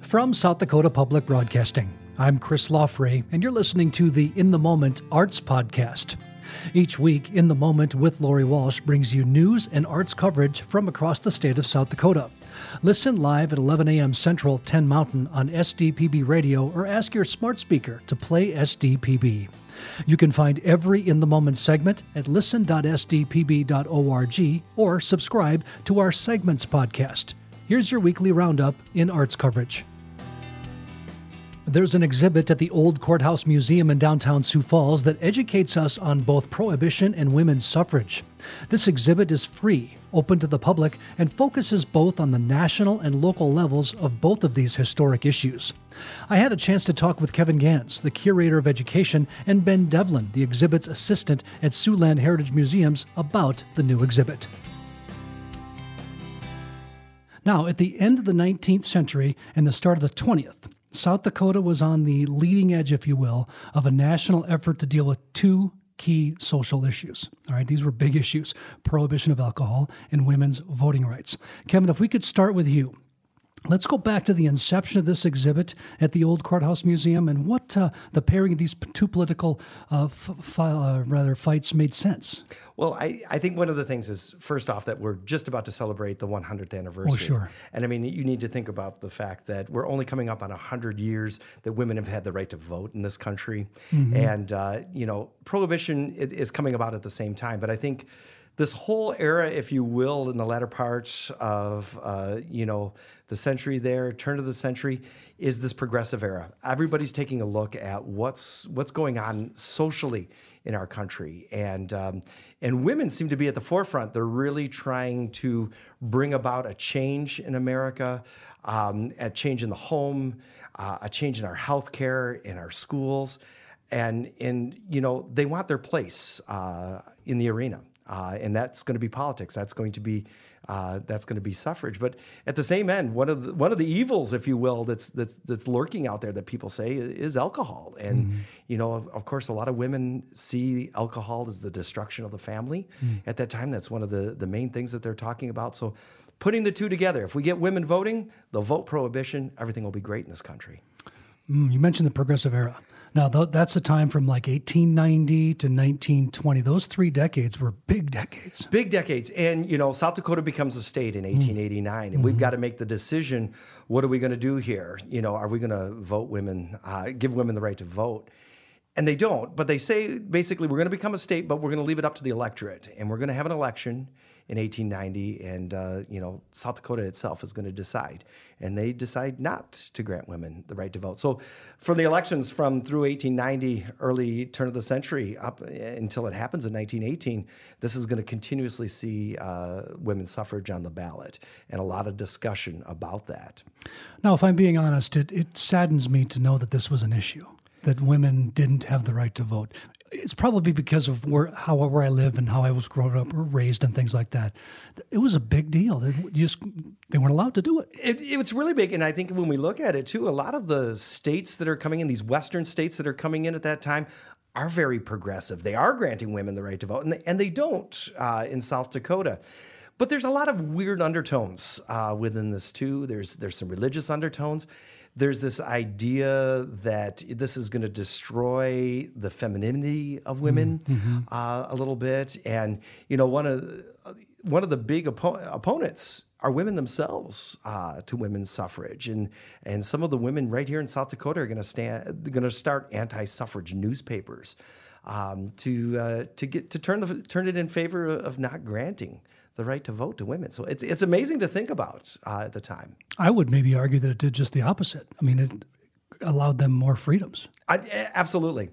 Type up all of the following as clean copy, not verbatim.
From South Dakota Public Broadcasting, I'm Chris Loffray, and you're listening to the In the Moment Arts Podcast. Each week, In the Moment with Lori Walsh brings you news and arts coverage from across the state of South Dakota. Listen live at 11 a.m. Central, 10 Mountain on SDPB Radio, or ask your smart speaker to play SDPB. You can find every In the Moment segment at listen.sdpb.org or subscribe to our Segments podcast. Here's your weekly roundup in arts coverage. There's an exhibit at the Old Courthouse Museum in downtown Sioux Falls that educates us on both Prohibition and women's suffrage. This exhibit is free, open to the public, and focuses both on the national and local levels of both of these historic issues. I had a chance to talk with Kevin Gans, the curator of education, and Ben Devlin, the exhibit's assistant at Siouxland Heritage Museums, about the new exhibit. Now, at the end of the 19th century and the start of the 20th, South Dakota was on the leading edge, if you will, of a national effort to deal with two key social issues. All right, these were big issues: prohibition of alcohol and women's voting rights. Kevin, if we could start with you. Let's go back to the inception of this exhibit at the Old Courthouse Museum and what the pairing of these two political fights made sense. Well, I think one of the things is, first off, that we're just about to celebrate the 100th anniversary. Oh, sure. And I mean, you need to think about the fact that we're only coming up on 100 years that women have had the right to vote in this country. Mm-hmm. And, prohibition is coming about at the same time. But I think this whole era, if you will, in the latter part of, the century there, turn of the century, is this progressive era. Everybody's taking a look at what's going on socially in our country. And women seem to be at the forefront. They're really trying to bring about a change in America, a change in the home, a change in our healthcare, in our schools. And they want their place in the arena. And that's going to be politics. That's going to be suffrage. But at the same end, one of the evils, if you will, that's lurking out there that people say is alcohol. And of course, a lot of women see alcohol as the destruction of the family. At that time, that's one of the main things that they're talking about. So, putting the two together, if we get women voting, they'll vote prohibition. Everything will be great in this country. You mentioned the progressive era. Now, that's a time from like 1890 to 1920. Those 3 decades were big decades. Big decades. And, South Dakota becomes a state in 1889. And we've got to make the decision, what are we going to do here? Are we going to vote women, give women the right to vote? And they don't. But they say, basically, we're going to become a state, but we're going to leave it up to the electorate. And we're going to have an election in 1890. And, South Dakota itself is going to decide. And they decide not to grant women the right to vote. So for the elections through 1890, early turn of the century, up until it happens in 1918, this is going to continuously see women's suffrage on the ballot and a lot of discussion about that. Now, if I'm being honest, it saddens me to know that this was an issue, that women didn't have the right to vote. It's probably because of where I live and how I was grown up or raised and things like that. It was a big deal. They weren't allowed to do it. It was really big. And I think when we look at it, too, a lot of the states that are coming in, these Western states that are coming in at that time, are very progressive. They are granting women the right to vote, and they don't in South Dakota. But there's a lot of weird undertones within this, too. There's some religious undertones. There's this idea that this is going to destroy the femininity of women a little bit. And, one of the big opponents are women themselves to women's suffrage. And some of the women right here in South Dakota are going to start anti-suffrage newspapers to turn it in favor of not granting the right to vote to women. So it's amazing to think about at the time. I would maybe argue that it did just the opposite. I mean, it allowed them more freedoms. Absolutely.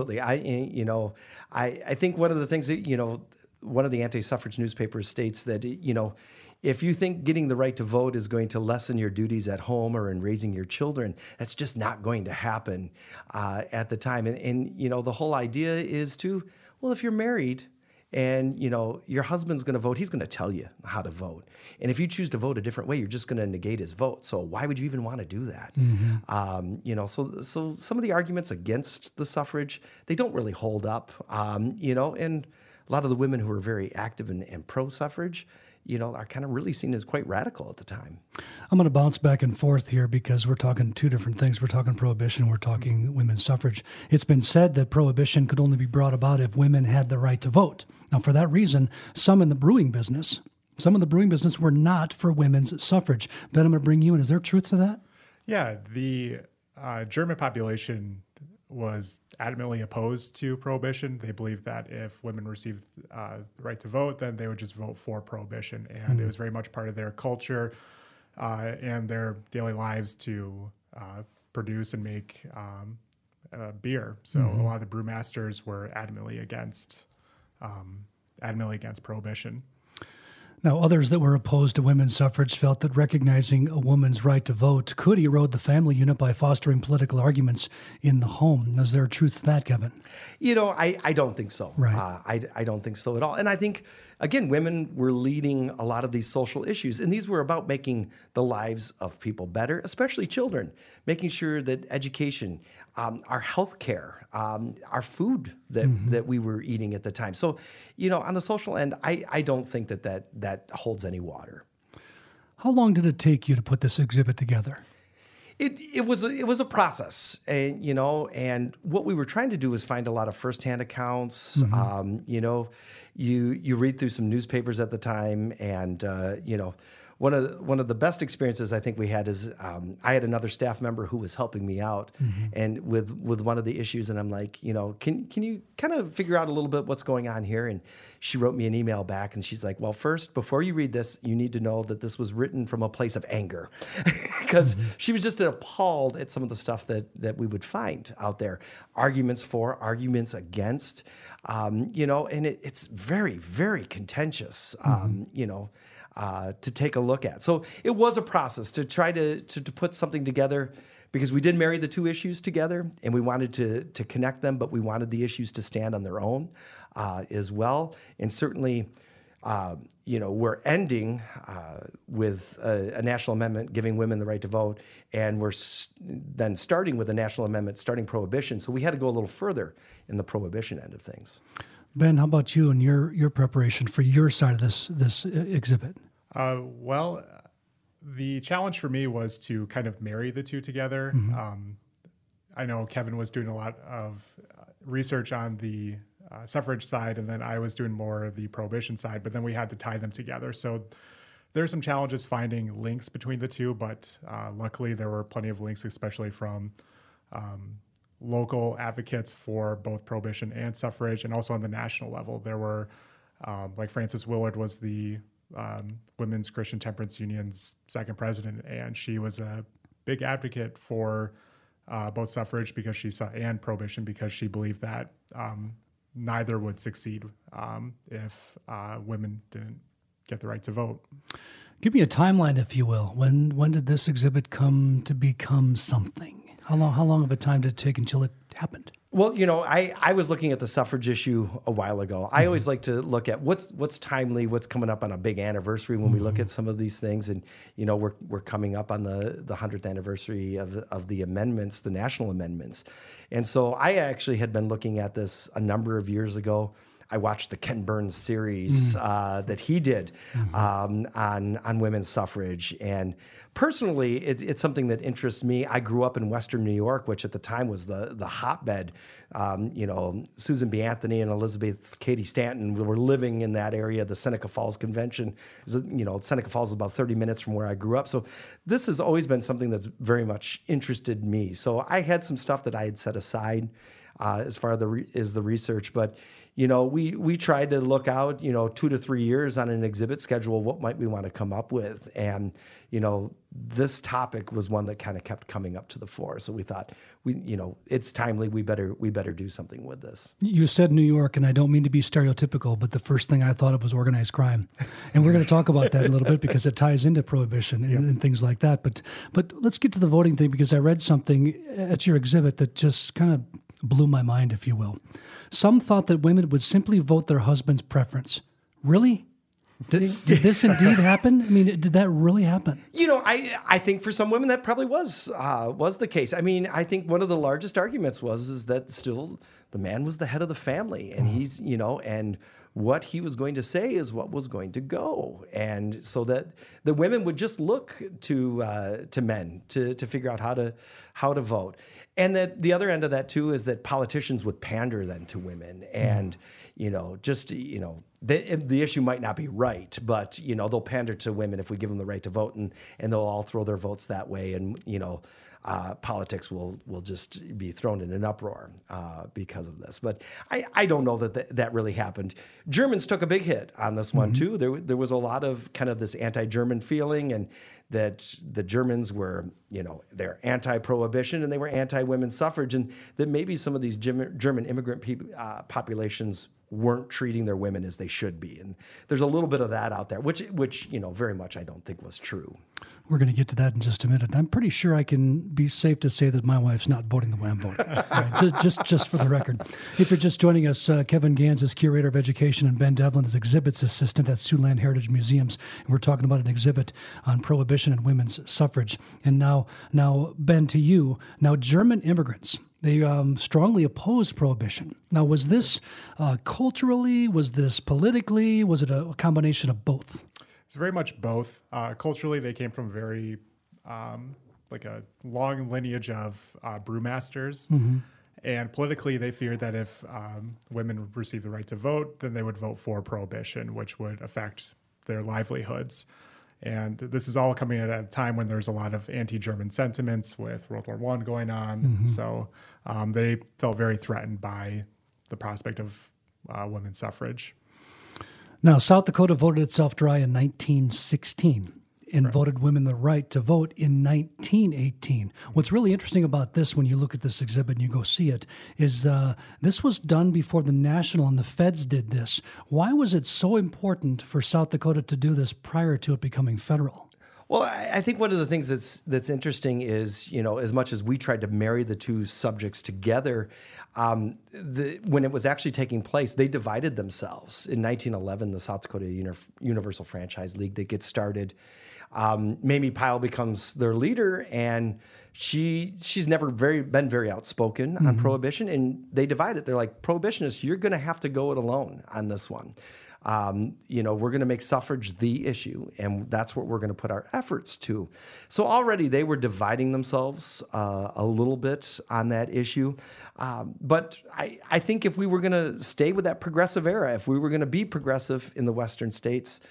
I think one of the things that, one of the anti-suffrage newspapers states that, if you think getting the right to vote is going to lessen your duties at home or in raising your children, that's just not going to happen at the time. And the whole idea is if you're married, and, your husband's going to vote, he's going to tell you how to vote. And if you choose to vote a different way, you're just going to negate his vote. So why would you even want to do that? So some of the arguments against the suffrage, they don't really hold up, and a lot of the women who are very active and pro-suffrage, are kind of really seen as quite radical at the time. I'm going to bounce back and forth here because we're talking two different things. We're talking prohibition, we're talking women's suffrage. It's been said that prohibition could only be brought about if women had the right to vote. Now, for that reason, some in the brewing business were not for women's suffrage. Ben, I'm going to bring you in. Is there truth to that? Yeah, the German population was adamantly opposed to prohibition. They believed that if women received the right to vote, then they would just vote for prohibition. And it was very much part of their culture and their daily lives to produce and make beer. So a lot of the brewmasters were adamantly against prohibition. Now, others that were opposed to women's suffrage felt that recognizing a woman's right to vote could erode the family unit by fostering political arguments in the home. Is there truth to that, Kevin? I don't think so. Right. I don't think so at all. And I think, again, women were leading a lot of these social issues, and these were about making the lives of people better, especially children, making sure that education, our health care, our food that we were eating at the time. So, on the social end, I don't think that holds any water. How long did it take you to put this exhibit together? It was a process, and and what we were trying to do was find a lot of firsthand accounts. You read through some newspapers at the time, and one of the best experiences I think we had is I had another staff member who was helping me out, and with one of the issues, and I'm like, can you kind of figure out a little bit what's going on here? And she wrote me an email back, and she's like, well, first, before you read this, you need to know that this was written from a place of anger, because she was just appalled at some of the stuff that we would find out there, arguments for, arguments against, and it's very, very contentious, to take a look at. So it was a process to try to put something together, because we did marry the two issues together, and we wanted to connect them, but we wanted the issues to stand on their own as well. And certainly, we're ending with a national amendment giving women the right to vote, and we're then starting with a national amendment starting prohibition. So we had to go a little further in the prohibition end of things. Ben, how about you and your preparation for your side of this exhibit? Well, the challenge for me was to kind of marry the two together. I know Kevin was doing a lot of research on the suffrage side, and then I was doing more of the prohibition side, but then we had to tie them together. So there's some challenges finding links between the two, but luckily there were plenty of links, especially from local advocates for both prohibition and suffrage, and also on the national level. There were, like Frances Willard was the Women's Christian Temperance Union's second president, and she was a big advocate for both suffrage because she saw and prohibition because she believed that neither would succeed if women didn't get the right to vote. Give me a timeline, if you will. When did this exhibit come to become something? How long of a time did it take until it happened? Well, I was looking at the suffrage issue a while ago. I always like to look at what's timely, what's coming up on a big anniversary when we look at some of these things. And, we're coming up on the 100th anniversary of the amendments, the national amendments. And so I actually had been looking at this a number of years ago. I watched the Ken Burns series that he did on women's suffrage. And personally, it's something that interests me. I grew up in Western New York, which at the time was the hotbed. Susan B. Anthony and Elizabeth Cady Stanton were living in that area. The Seneca Falls Convention, Seneca Falls is about 30 minutes from where I grew up. So this has always been something that's very much interested me. So I had some stuff that I had set aside as far as the research, but we tried to look out, 2 to 3 years on an exhibit schedule. What might we want to come up with? And, this topic was one that kind of kept coming up to the fore. So we thought, it's timely. We better do something with this. You said New York, and I don't mean to be stereotypical, but the first thing I thought of was organized crime. And we're going to talk about that a little bit because it ties into prohibition and things like that. But let's get to the voting thing, because I read something at your exhibit that just kind of blew my mind, if you will. Some thought that women would simply vote their husband's preference. Really? Did this indeed happen? I mean, did that really happen? I think for some women that probably was the case. I mean, I think one of the largest arguments is that still the man was the head of the family, and he's, and what he was going to say is what was going to go, and so that the women would just look to men to figure out how to vote. And that the other end of that too is that politicians would pander then to women, and the issue might not be right, but they'll pander to women if we give them the right to vote, and they'll all throw their votes that way, and politics will just be thrown in an uproar because of this. But I don't know that really happened. Germans took a big hit on this one too. There was a lot of kind of this anti-German feeling, and that the Germans were, they're anti-prohibition and they were anti-women's suffrage, and that maybe some of these German immigrant populations weren't treating their women as they should be. And there's a little bit of that out there, which very much I don't think was true. We're going to get to that in just a minute. I'm pretty sure I can be safe to say that my wife's not voting the way I'm voting. Right, just for the record. If you're just joining us, Kevin Gans is Curator of Education, and Ben Devlin is Exhibits Assistant at Siouxland Heritage Museums. And we're talking about an exhibit on prohibition and women's suffrage. And now, Ben, to you. Now, German immigrants, they strongly opposed prohibition. Now, was this culturally? Was this politically? Was it a combination of both? It's very much both. Culturally, they came from very, like a long lineage of brewmasters. Mm-hmm. And politically, they feared that if women would receive the right to vote, then they would vote for prohibition, which would affect their livelihoods. And this is all coming at a time when there's a lot of anti-German sentiments with World War I going on. Mm-hmm. So they felt very threatened by the prospect of women's suffrage. Now, South Dakota voted itself dry in 1916 and voted women the right to vote in 1918. What's really interesting about this, when you look at this exhibit and you go see it, is this was done before the national and the feds did this. Why was it so important for South Dakota to do this prior to it becoming federal? Well, I think one of the things that's interesting is, as much as we tried to marry the two subjects together, when it was actually taking place, they divided themselves. In 1911, the South Dakota Universal Franchise League, they get started. Mamie Pyle becomes their leader, and she's never been very outspoken on prohibition, and they divide it. They're like, prohibitionists, you're going to have to go it alone on this one. We're going to make suffrage the issue, and that's what we're going to put our efforts to. So already they were dividing themselves a little bit on that issue. But I think if we were going to stay with that progressive era, if we were going to be progressive in the Western states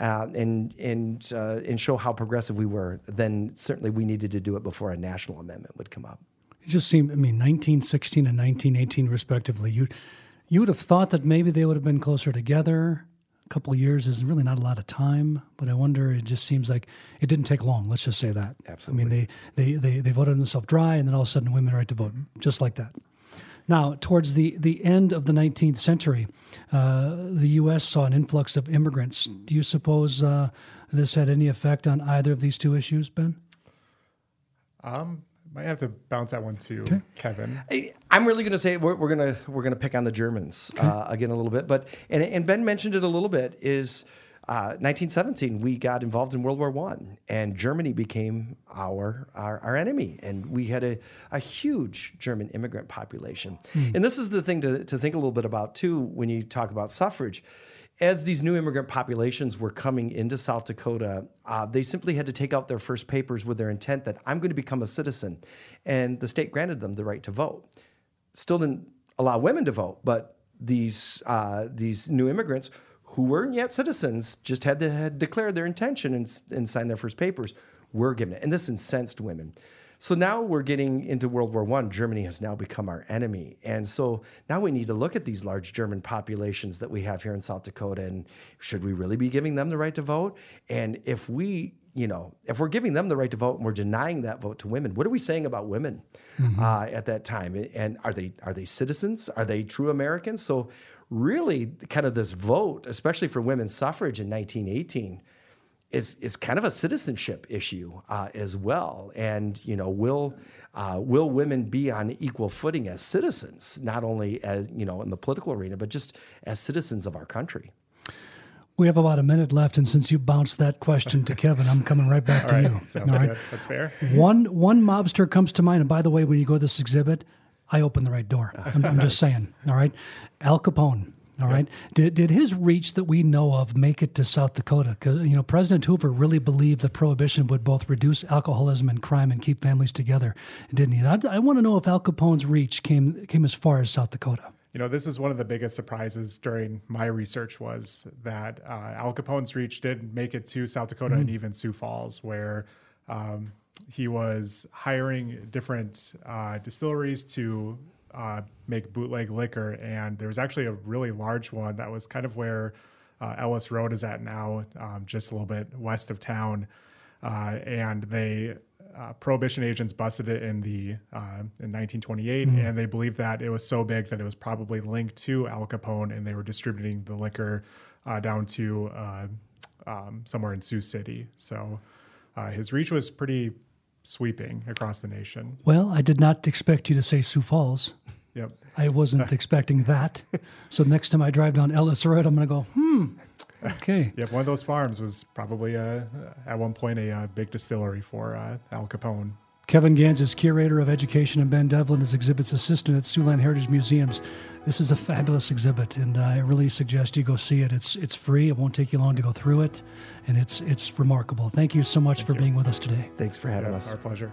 and show how progressive we were, then certainly we needed to do it before a national amendment would come up. It just seemed, 1916 and 1918 respectively, you would have thought that maybe they would have been closer together. A couple of years is really not a lot of time, but I wonder, it just seems like it didn't take long. Let's just say that. Absolutely. They voted themselves dry, and then all of a sudden women had the right to vote, just like that. Now, towards the end of the 19th century, the U.S. saw an influx of immigrants. Do you suppose this had any effect on either of these two issues, Ben? Might have to bounce that one to Kevin. I'm really going to say we're gonna pick on the Germans again a little bit, but and Ben mentioned it a little bit. Is 1917 we got involved in World War I, and Germany became our enemy, and we had a huge German immigrant population. And this is the thing to think a little bit about too when you talk about suffrage. As these new immigrant populations were coming into South Dakota, they simply had to take out their first papers with their intent that I'm going to become a citizen. And the state granted them the right to vote. Still didn't allow women to vote, but these new immigrants who weren't yet citizens just had declared their intention and signed their first papers, were given it. And this incensed women. So now we're getting into World War I. Germany has now become our enemy. And so now we need to look at these large German populations that we have here in South Dakota, and should we really be giving them the right to vote? And if we're giving them the right to vote and we're denying that vote to women, what are we saying about women at that time? And are they citizens? Are they true Americans? So really kind of this vote, especially for women's suffrage in 1918, is kind of a citizenship issue as well. And, will women be on equal footing as citizens, not only as, in the political arena, but just as citizens of our country? We have about a minute left, and since you bounced that question to Kevin, I'm coming right back to you. Sounds good. That's fair. One mobster comes to mind, and by the way, when you go to this exhibit, I opened the right door. I'm just saying, all right? Al Capone. All right. Did his reach that we know of make it to South Dakota? Because, President Hoover really believed that prohibition would both reduce alcoholism and crime and keep families together, didn't he? I want to know if Al Capone's reach came as far as South Dakota. This is one of the biggest surprises during my research was that Al Capone's reach did make it to South Dakota and even Sioux Falls, where he was hiring different distilleries to make bootleg liquor. And there was actually a really large one that was kind of where Ellis Road is at now, just a little bit west of town. And they Prohibition agents busted it in 1928, and they believed that it was so big that it was probably linked to Al Capone, and they were distributing the liquor down to somewhere in Sioux City. So his reach was pretty sweeping across the nation. Well, I did not expect you to say Sioux Falls. Yep. I wasn't expecting that. So next time I drive down Ellis Road, I'm going to go, okay. Yep, one of those farms was probably at one point a big distillery for Al Capone. Kevin Gans is curator of education, and Ben Devlin is exhibits assistant at Siouxland Heritage Museums. This is a fabulous exhibit, and I really suggest you go see it. It's free. It won't take you long to go through it, and it's remarkable. Thank you so much for being with us today. Thanks for having us. Our pleasure.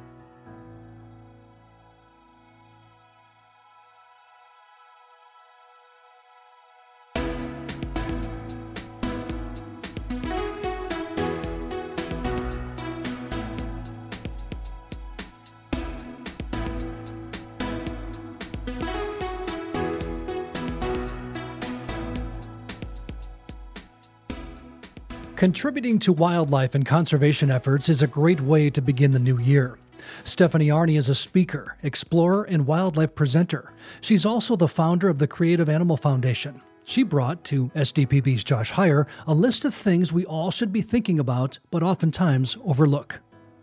Contributing to wildlife and conservation efforts is a great way to begin the new year. Stephanie Arney is a speaker, explorer, and wildlife presenter. She's also the founder of the Creative Animal Foundation. She brought to SDPB's Josh Heyer a list of things we all should be thinking about, but oftentimes overlook.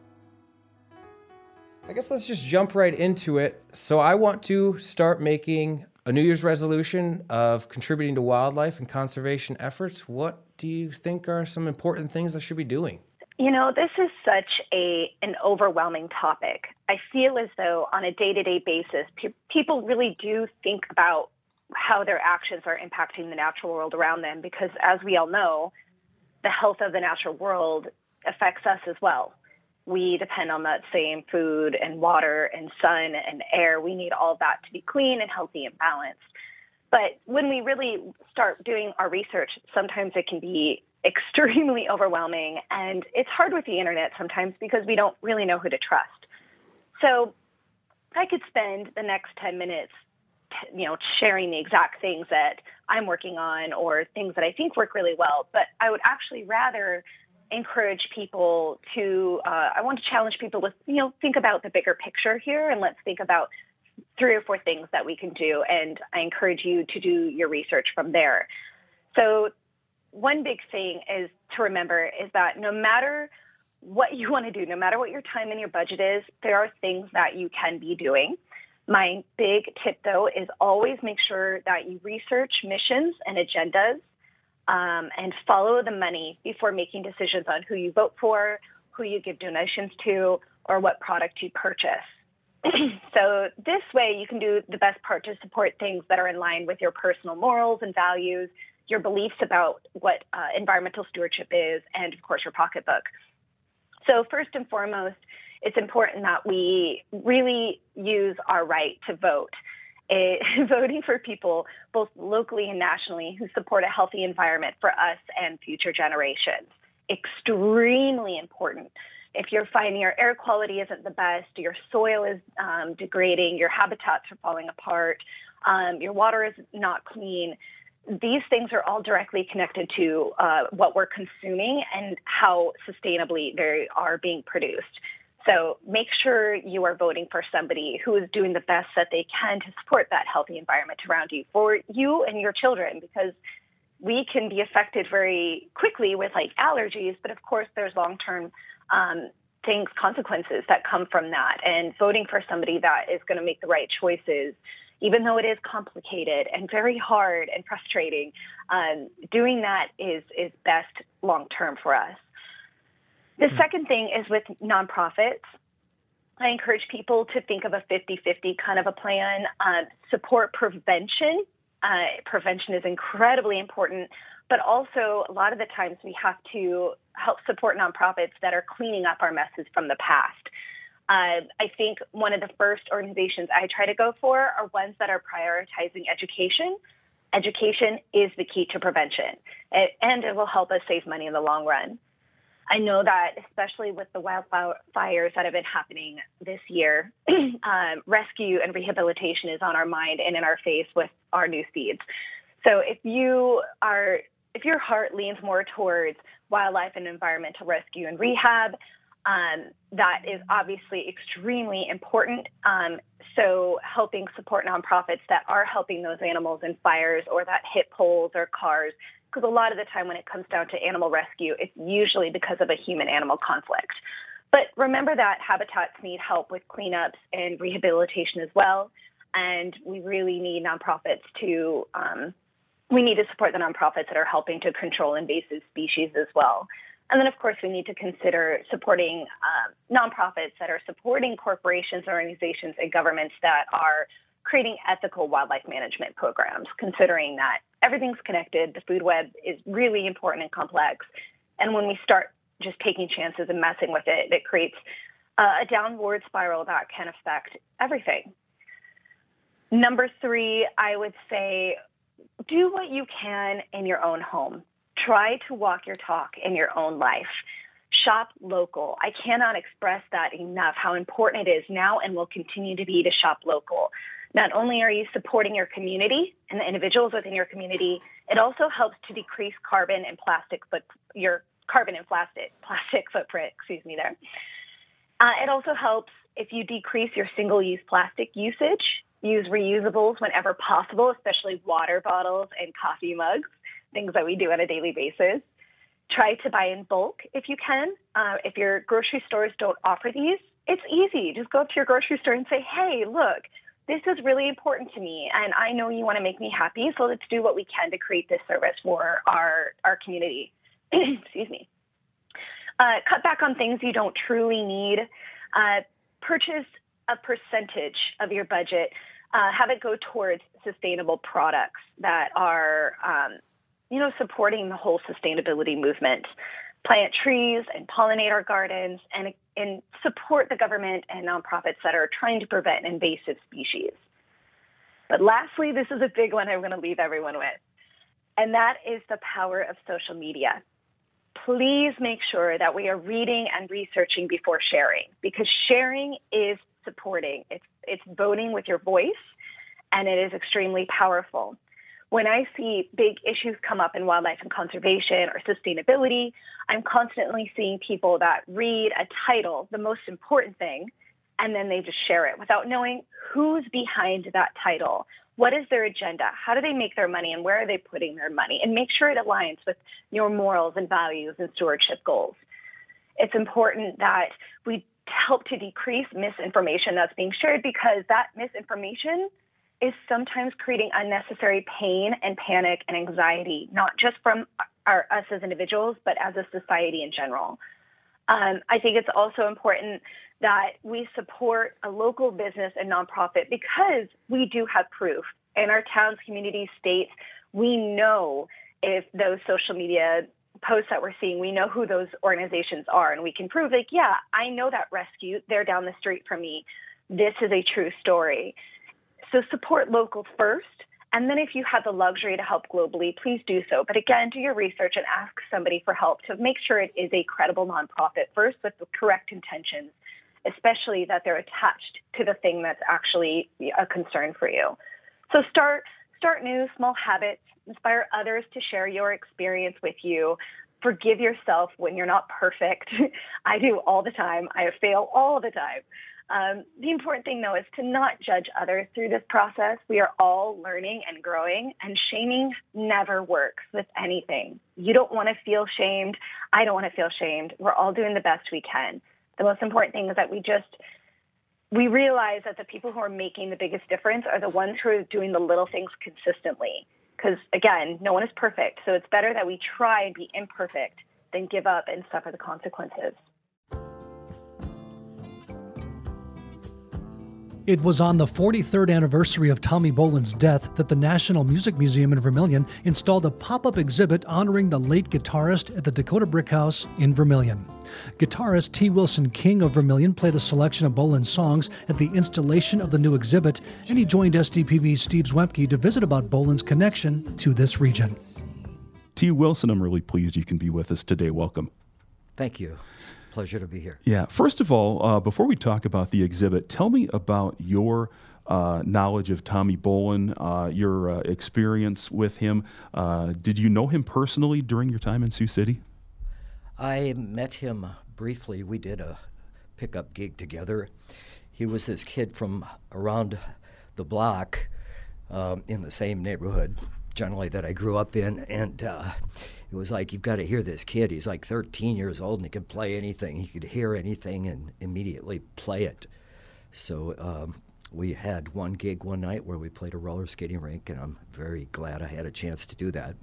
I guess let's just jump right into it. So I want to start making a New Year's resolution of contributing to wildlife and conservation efforts. What do you think are some important things I should be doing? This is such an overwhelming topic. I feel as though on a day-to-day basis, people really do think about how their actions are impacting the natural world around them, because as we all know, the health of the natural world affects us as well. We depend on that same food and water and sun and air. We need all of that to be clean and healthy and balanced. But when we really start doing our research, sometimes it can be extremely overwhelming. And it's hard with the internet sometimes because we don't really know who to trust. So I could spend the next 10 minutes, sharing the exact things that I'm working on or things that I think work really well. But I would actually rather encourage people to, I want to challenge people to, think about the bigger picture here, and let's think about 3 or 4 things that we can do. And I encourage you to do your research from there. So one big thing is to remember is that no matter what you want to do, no matter what your time and your budget is, there are things that you can be doing. My big tip, though, is always make sure that you research missions and agendas and follow the money before making decisions on who you vote for, who you give donations to, or what product you purchase. So this way you can do the best part to support things that are in line with your personal morals and values, your beliefs about what environmental stewardship is, and, of course, your pocketbook. So first and foremost, it's important that we really use our right to vote. Voting for people, both locally and nationally, who support a healthy environment for us and future generations. Extremely important. If you're finding your air quality isn't the best, your soil is degrading, your habitats are falling apart, your water is not clean, these things are all directly connected to what we're consuming and how sustainably they are being produced. So make sure you are voting for somebody who is doing the best that they can to support that healthy environment around you for you and your children, because we can be affected very quickly with allergies, but of course there's long-term consequences that come from that. And voting for somebody that is going to make the right choices, even though it is complicated and very hard and frustrating, doing that is best long-term for us. The second thing is with nonprofits. I encourage people to think of a 50-50 kind of a plan. Support prevention Prevention is incredibly important, but also a lot of the times we have to help support nonprofits that are cleaning up our messes from the past. I think one of the first organizations I try to go for are ones that are prioritizing education. Education is the key to prevention, and it will help us save money in the long run. I know that especially with the wildfires that have been happening this year, rescue and rehabilitation is on our mind and in our face with our news feeds. So if your heart leans more towards wildlife and environmental rescue and rehab, that is obviously extremely important. So helping support nonprofits that are helping those animals in fires or that hit poles or cars, because a lot of the time when it comes down to animal rescue, it's usually because of a human-animal conflict. But remember that habitats need help with cleanups and rehabilitation as well, and we really need nonprofits to we need to support the nonprofits that are helping to control invasive species as well. And then, of course, we need to consider supporting nonprofits that are supporting corporations, organizations, and governments that are creating ethical wildlife management programs, considering that everything's connected. The food web is really important and complex. And when we start just taking chances and messing with it, it creates a downward spiral that can affect everything. Number 3, I would say, do what you can in your own home. Try to walk your talk in your own life. Shop local. I cannot express that enough, how important it is now and will continue to be to shop local. Not only are you supporting your community and the individuals within your community, it also helps to decrease carbon and plastic footprint. It also helps if you decrease your single-use plastic usage. Use reusables whenever possible, especially water bottles and coffee mugs, things that we do on a daily basis. Try to buy in bulk if you can. If your grocery stores don't offer these, it's easy. Just go up to your grocery store and say, hey, look, this is really important to me, and I know you want to make me happy, so let's do what we can to create this service for our community. Excuse me. Cut back on things you don't truly need. Purchase a percentage of your budget. Have it go towards sustainable products that are, supporting the whole sustainability movement. Plant trees and pollinate our gardens and support the government and nonprofits that are trying to prevent invasive species. But lastly, this is a big one I'm going to leave everyone with, and that is the power of social media. Please make sure that we are reading and researching before sharing, because sharing is supporting. It's voting with your voice, and it is extremely powerful. When I see big issues come up in wildlife and conservation or sustainability, I'm constantly seeing people that read a title, the most important thing, and then they just share it without knowing who's behind that title. What is their agenda? How do they make their money, and where are they putting their money? And make sure it aligns with your morals and values and stewardship goals. It's important that we help to decrease misinformation that's being shared, because that misinformation is sometimes creating unnecessary pain and panic and anxiety, not just from us as individuals, but as a society in general. I think it's also important that we support a local business and nonprofit, because we do have proof in our towns, communities, states. We know if those social media posts that we're seeing, we know who those organizations are, and we can prove, like, yeah, I know that rescue. They're down the street from me. This is a true story. So support local first, and then if you have the luxury to help globally, please do so. But again, do your research and ask somebody for help to make sure it is a credible nonprofit first with the correct intentions, especially that they're attached to the thing that's actually a concern for you. So start new, small habits, inspire others to share your experience with you. Forgive yourself when you're not perfect. I do all the time. I fail all the time. The important thing, though, is to not judge others through this process. We are all learning and growing, and shaming never works with anything. You don't want to feel shamed. I don't want to feel shamed. We're all doing the best we can. The most important thing is that we realize that the people who are making the biggest difference are the ones who are doing the little things consistently. Because, again, no one is perfect. So it's better that we try and be imperfect than give up and suffer the consequences. It was on the 43rd anniversary of Tommy Bolin's death that the National Music Museum in Vermilion installed a pop-up exhibit honoring the late guitarist at the Dakota Brick House in Vermilion. Guitarist T. Wilson King of Vermilion played a selection of Bolin's songs at the installation of the new exhibit, and he joined SDPB's Steve Zwemke to visit about Bolin's connection to this region. T. Wilson, I'm really pleased you can be with us today. Welcome. Thank you. It's a pleasure to be here. Yeah. First of all, before we talk about the exhibit, tell me about your knowledge of Tommy Bolin, your experience with him. Did you know him personally during your time in Sioux City? I met him briefly. We did a pickup gig together. He was this kid from around the block in the same neighborhood, generally, that I grew up in, and it was like, you've got to hear this kid. He's like 13 years old, and he can play anything. He could hear anything and immediately play it. So we had one gig one night where we played a roller skating rink, and I'm very glad I had a chance to do that.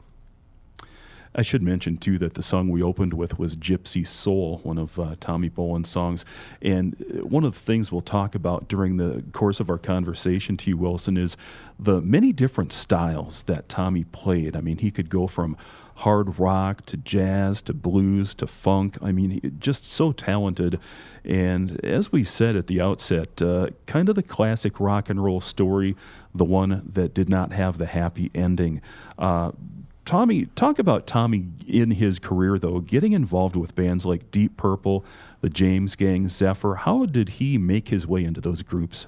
I should mention, too, that the song we opened with was Gypsy Soul, one of Tommy Bolin's songs. And one of the things we'll talk about during the course of our conversation, T. Wilson, is the many different styles that Tommy played. I mean, he could go from hard rock to jazz to blues to funk. I mean, just so talented. And as we said at the outset, kind of the classic rock and roll story, the one that did not have the happy ending. Tommy, talk about Tommy in his career, though, getting involved with bands like Deep Purple, the James Gang, Zephyr. How did he make his way into those groups?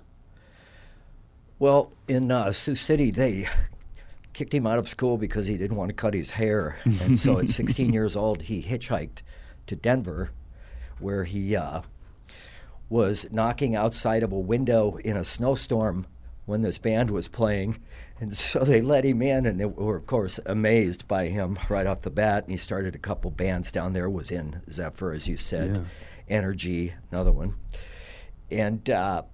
Well, in Sioux City, they kicked him out of school because he didn't want to cut his hair. And so at 16 years old, he hitchhiked to Denver, where he was knocking outside of a window in a snowstorm when this band was playing. And so they let him in, and they were, of course, amazed by him right off the bat. And he started a couple bands down there, was in Zephyr, as you said, Energy, another one. And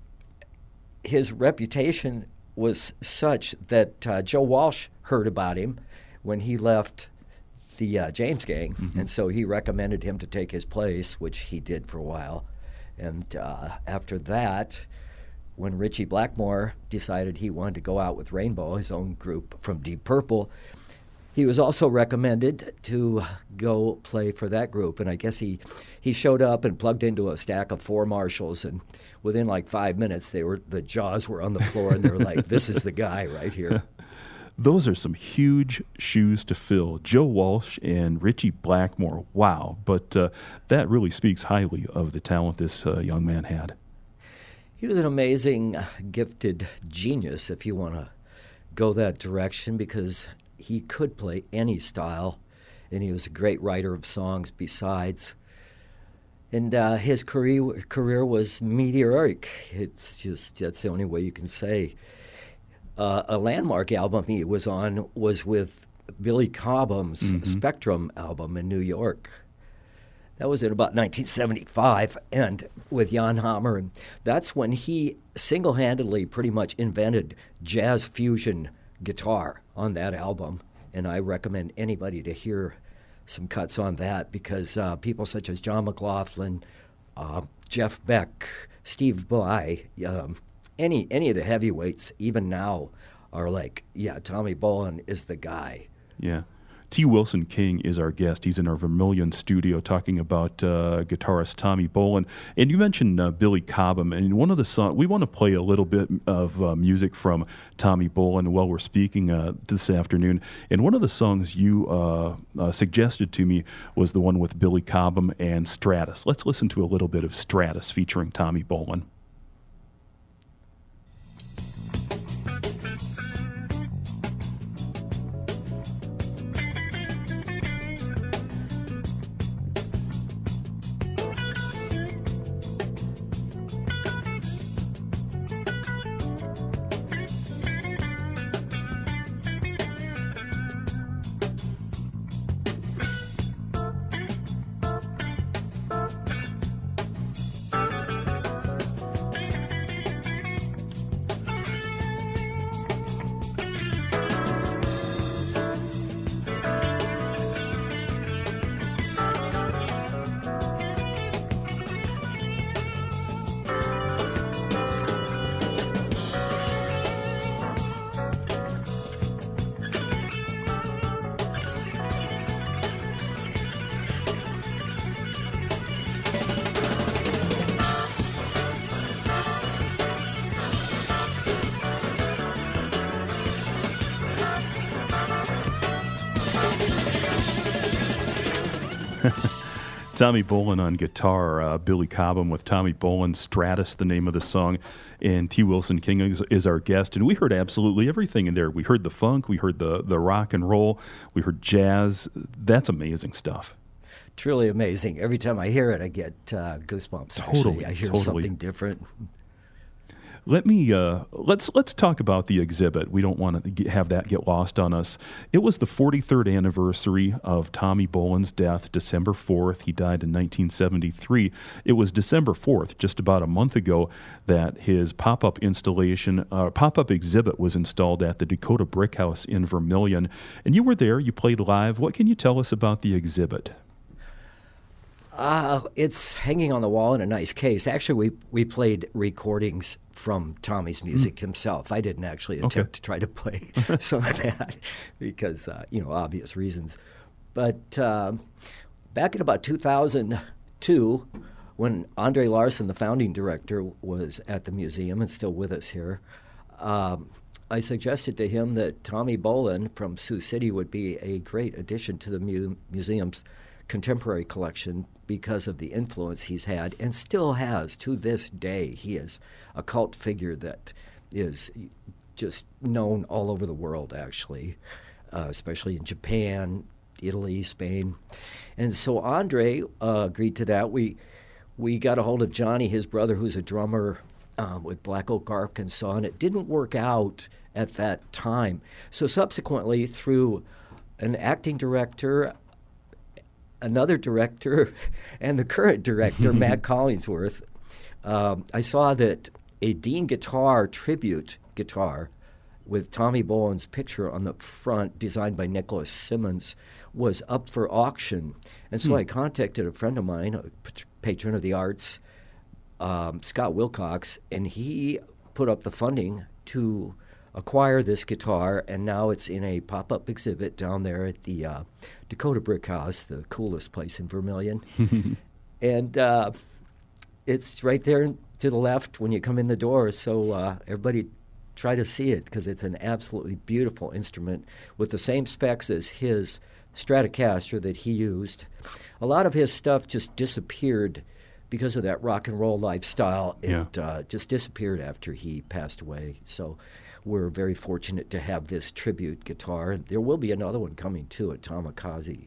his reputation was such that Joe Walsh heard about him when he left the James Gang. And so he recommended him to take his place, which he did for a while. And after that, when Richie Blackmore decided he wanted to go out with Rainbow, his own group from Deep Purple, he was also recommended to go play for that group. And I guess he showed up and plugged into a stack of 4 Marshalls, and within like 5 minutes, the jaws were on the floor, and they were like, this is the guy right here. Those are some huge shoes to fill. Joe Walsh and Richie Blackmore, wow. But that really speaks highly of the talent this young man had. He was an amazing, gifted genius, if you want to go that direction, because he could play any style, and he was a great writer of songs besides. And his career was meteoric. It's just, that's the only way you can say. A landmark album he was on was with Billy Cobham's Spectrum album in New York. That was in about 1975, and with Jan Hammer, and that's when he single-handedly pretty much invented jazz fusion guitar on that album. And I recommend anybody to hear some cuts on that, because people such as John McLaughlin, Jeff Beck, Steve Vai, any of the heavyweights, even now, are like, yeah, Tommy Bolin is the guy. Yeah. T. Wilson King is our guest. He's in our Vermilion studio talking about guitarist Tommy Bolin. And you mentioned Billy Cobham, and one of the songs, we want to play a little bit of music from Tommy Bolin while we're speaking this afternoon. And one of the songs you suggested to me was the one with Billy Cobham and Stratus. Let's listen to a little bit of Stratus featuring Tommy Bolin. Tommy Bolin on guitar, Billy Cobham with Tommy Bolin, Stratus, the name of the song, and T. Wilson King is our guest. And we heard absolutely everything in there. We heard the funk, we heard the rock and roll, we heard jazz. That's amazing stuff. Truly amazing. Every time I hear it, I get goosebumps. Totally, actually. I hear totally. something different. Let me let's talk about the exhibit. We don't want to have that get lost on us. It was the 43rd anniversary of Tommy Bolin's death, December 4th. He died in 1973. It was December 4th, just about a month ago, that his pop-up exhibit was installed at the Dakota Brick House in Vermilion. And you were there. You played live. What can you tell us about the exhibit? It's hanging on the wall in a nice case. Actually, we played recordings from Tommy's music himself. I didn't actually attempt to try to play some of that because, obvious reasons. But back in about 2002, when Andre Larson, the founding director, was at the museum and still with us here, I suggested to him that Tommy Bolin from Sioux City would be a great addition to the museum's contemporary collection because of the influence he's had and still has to this day. He is a cult figure that is just known all over the world, actually, especially in Japan, Italy, Spain. And so Andre agreed to that. We got a hold of Johnny, his brother, who's a drummer with Black Oak Arkansas, and it didn't work out at that time. So subsequently, through an acting director, another director, and the current director, Matt Collingsworth, I saw that a Dean Guitar tribute guitar with Tommy Bolin's picture on the front, designed by Nicholas Simmons, was up for auction. And so I contacted a friend of mine, a patron of the arts, Scott Wilcox, and he put up the funding to acquire this guitar, and now it's in a pop-up exhibit down there at the Dakota Brick House, the coolest place in Vermilion. And it's right there to the left when you come in the door, so everybody try to see it because it's an absolutely beautiful instrument with the same specs as his Stratocaster that he used. A lot of his stuff just disappeared because of that rock and roll lifestyle. It just disappeared after he passed away. So we're very fortunate to have this tribute guitar. There will be another one coming too at Tamakaze.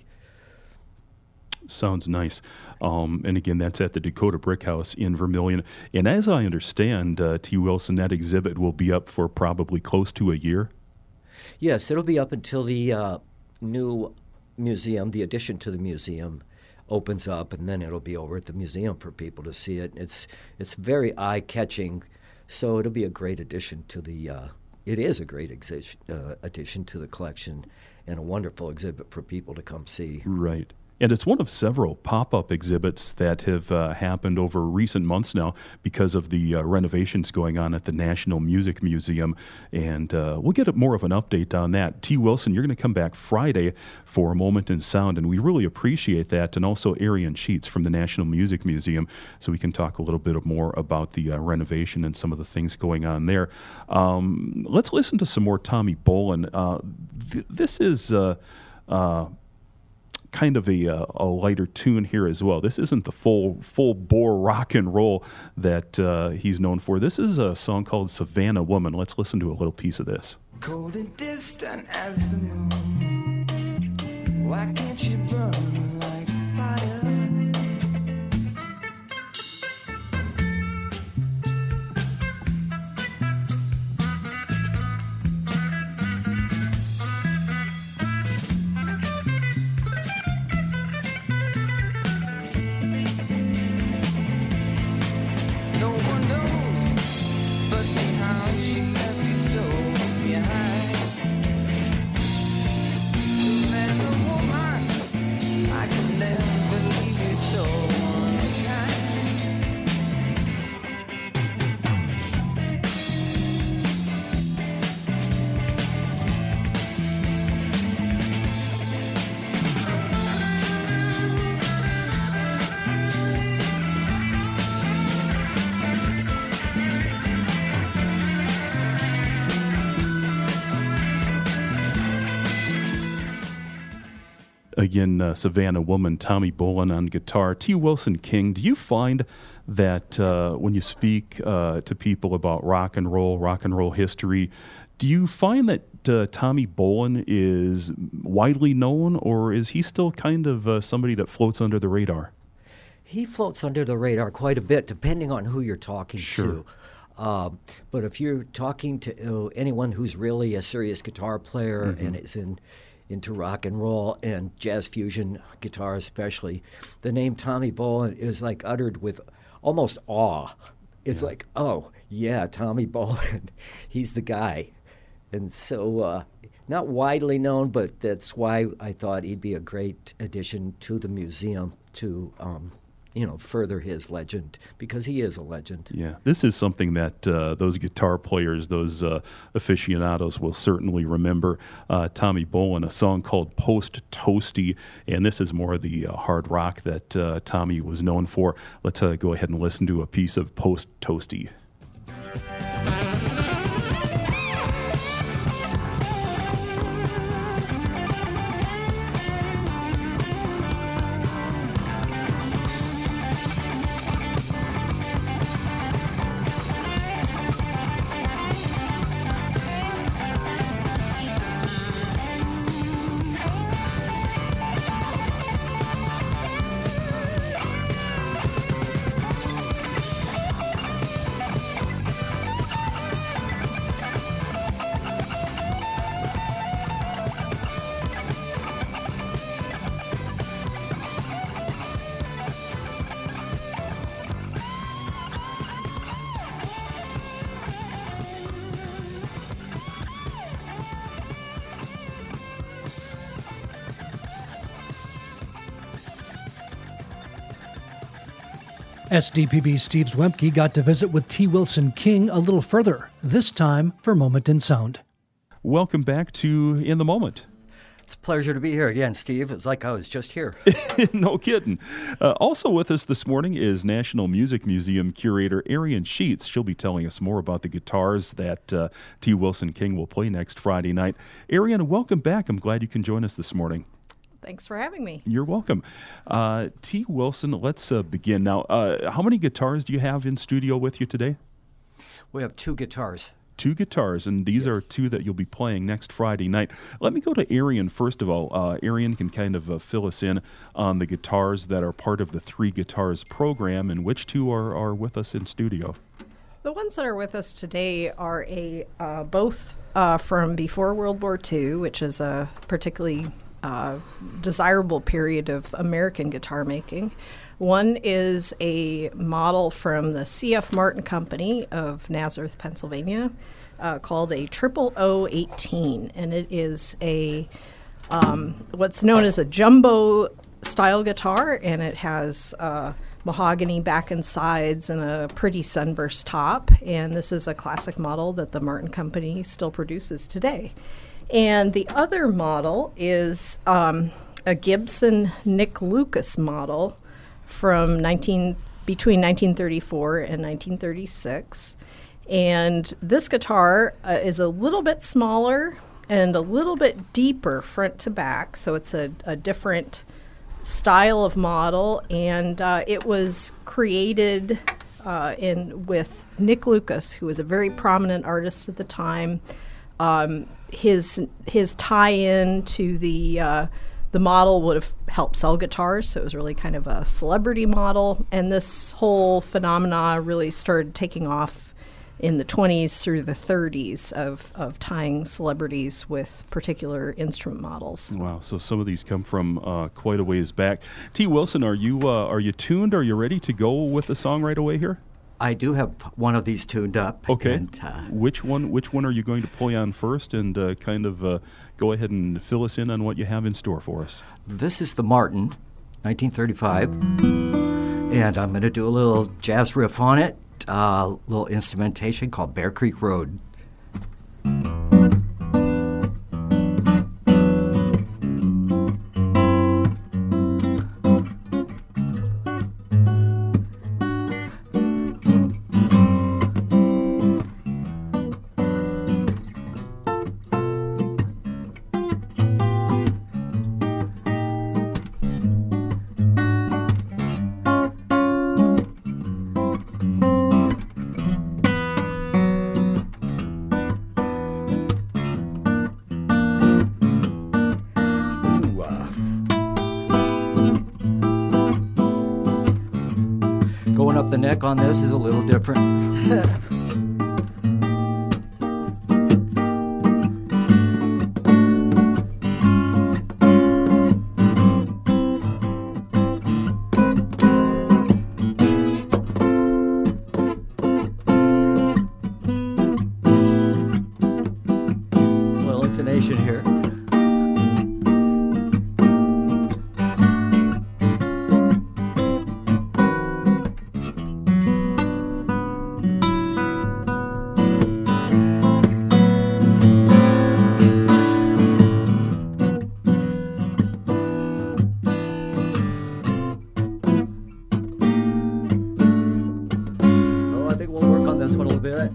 Sounds nice. And again, that's at the Dakota Brick House in Vermilion. And as I understand, T. Wilson, that exhibit will be up for probably close to a year? Yes, it'll be up until the new museum, the addition to the museum, opens up, and then it'll be over at the museum for people to see it. It's very eye-catching, so it'll be a great addition to the it is a great addition to the collection and a wonderful exhibit for people to come see. Right. And it's one of several pop-up exhibits that have happened over recent months now because of the renovations going on at the National Music Museum. And we'll get more of an update on that. T. Wilson, you're going to come back Friday for A Moment in Sound, and we really appreciate that. And also Arian Sheets from the National Music Museum, so we can talk a little bit more about the renovation and some of the things going on there. Let's listen to some more Tommy Bolin. This is kind of a lighter tune here as well. This isn't the full bore rock and roll that he's known for. This is a song called Savannah Woman. Let's listen to a little piece of this. Cold and distant as the moon, why can't you burn like fire? Again, Savannah Woman, Tommy Bolin on guitar, T. Wilson King. Do you find that when you speak to people about rock and roll history, do you find that Tommy Bolin is widely known, or is he still kind of somebody that floats under the radar? He floats under the radar quite a bit, depending on who you're talking to. But if you're talking to anyone who's really a serious guitar player and is into rock and roll and jazz fusion guitar especially, the name Tommy Bolin is like uttered with almost awe. It's like, oh, yeah, Tommy Bolin, he's the guy. And so not widely known, but that's why I thought he'd be a great addition to the museum to further his legend, because he is a legend. Yeah, this is something that those guitar players, those aficionados will certainly remember. Tommy Bolin, a song called Post Toasty, and this is more of the hard rock that Tommy was known for. Let's go ahead and listen to a piece of Post Toasty. SDPB Steve Zwemke got to visit with T. Wilson King a little further, this time for Moment in Sound. Welcome back to In the Moment. It's a pleasure to be here again, Steve. It's like I was just here. No kidding. Also with us this morning is National Music Museum curator Arian Sheets. She'll be telling us more about the guitars that T. Wilson King will play next Friday night. Arian, welcome back. I'm glad you can join us this morning. Thanks for having me. You're welcome. T. Wilson, let's begin. Now, how many guitars do you have in studio with you today? We have 2 guitars. 2 guitars, and these are 2 that you'll be playing next Friday night. Let me go to Arian first of all. Arian can kind of fill us in on the guitars that are part of the 3 Guitars program, and which 2 are with us in studio. The ones that are with us today are both from before World War II, which is a particularly desirable period of American guitar making. One is a model from the C.F. Martin Company of Nazareth, Pennsylvania, called a 00018, and it is a what's known as a jumbo style guitar, and it has mahogany back and sides and a pretty sunburst top, and this is a classic model that the Martin Company still produces today. And the other model is a Gibson Nick Lucas model from between 1934 and 1936. And this guitar is a little bit smaller and a little bit deeper front to back, so it's a different style of model, and it was created with Nick Lucas, who was a very prominent artist at the time. His tie-in to the model would have helped sell guitars, so it was really kind of a celebrity model. And this whole phenomena really started taking off in the 20s through the 30s of tying celebrities with particular instrument models. Wow! So some of these come from quite a ways back. T. Wilson, are you tuned? Are you ready to go with the song right away here? I do have one of these tuned up. Okay. And, which one are you going to play on first, and kind of go ahead and fill us in on what you have in store for us? This is the Martin, 1935, and I'm going to do a little jazz riff on it, a little instrumentation called Bear Creek Road. neck on this is a little different. Little intonation here. Oh, I think we'll work on this one a little bit.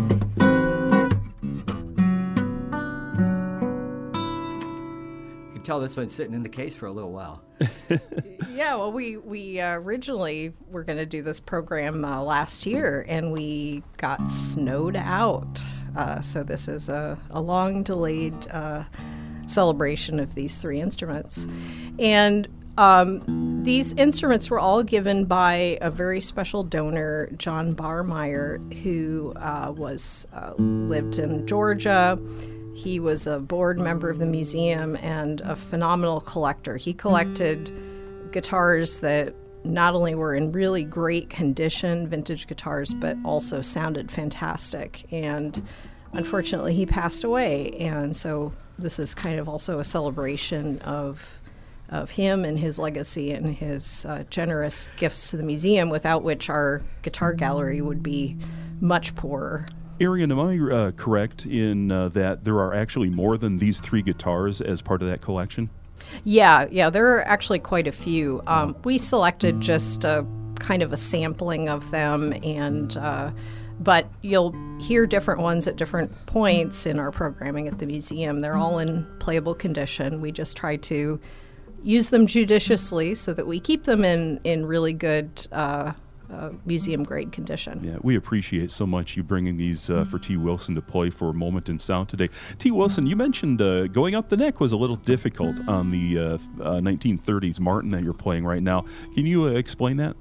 You can tell this one's sitting in the case for a little while. Yeah, well, we originally were going to do this program last year, and we got snowed out. So this is a long delayed celebration of these three instruments. And these instruments were all given by a very special donor, John Barmeyer, who lived in Georgia. He was a board member of the museum and a phenomenal collector. He collected guitars that not only were in really great condition, vintage guitars, but also sounded fantastic. And unfortunately, he passed away. And so this is kind of also a celebration of him and his legacy and his generous gifts to the museum, without which our guitar gallery would be much poorer. Arian, am I correct in that there are actually more than these three guitars as part of that collection? Yeah, there are actually quite a few. We selected just kind of a sampling of them, and but you'll hear different ones at different points in our programming at the museum. They're all in playable condition. We just try to use them judiciously so that we keep them in really good museum grade condition. Yeah, we appreciate so much you bringing these for T. Wilson to play for Moment in Sound today. T. Wilson, you mentioned going up the neck was a little difficult on the 1930s Martin that you're playing right now. Can you explain that?